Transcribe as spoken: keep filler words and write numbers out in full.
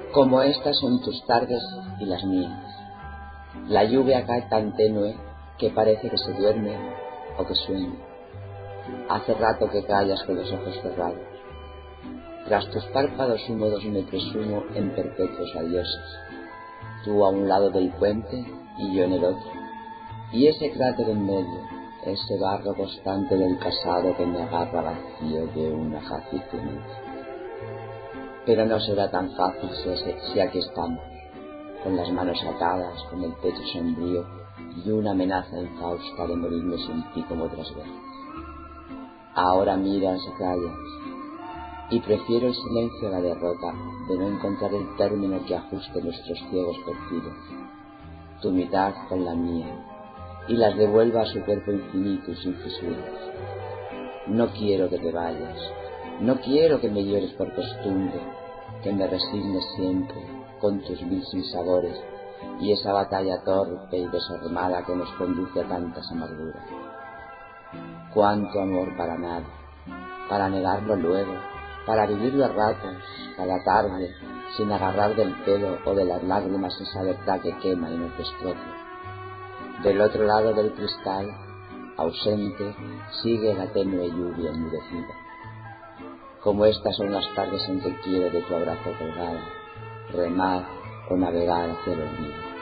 Como estas son tus tardes y las mías. La lluvia cae tan tenue que parece que se duerme o que sueña. Hace rato que callas con los ojos cerrados. Tras tus párpados húmedos me presumo en perpetuos adioses. Tú a un lado del puente y yo en el otro. Y ese cráter en medio, ese barro constante del casado que me agarra vacío de una jacicencia. Pero no será tan fácil si, si aquí estamos, con las manos atadas, con el pecho sombrío y una amenaza infausta de morirme sin ti como otras veces. Ahora miras y callas, y prefiero el silencio a la derrota de no encontrar el término que ajuste nuestros ciegos perfiles, tu mitad con la mía, y las devuelva a su cuerpo infinito y sin fisuras. No quiero que te vayas, no quiero que me llores por costumbre, que me resignes siempre con tus mil sinsabores y esa batalla torpe y desordenada que nos conduce a tantas amarguras. Cuánto amor para nada, para negarlo luego, para vivirlo a ratos, cada tarde, sin agarrar del pelo o de las lágrimas esa verdad que quema y nos destroza. Del otro lado del cristal, ausente, sigue la tenue lluvia enmudecida. Como estas son las tardes en que quiero de tu abrazo colgada, remar o navegar hacia el olvido.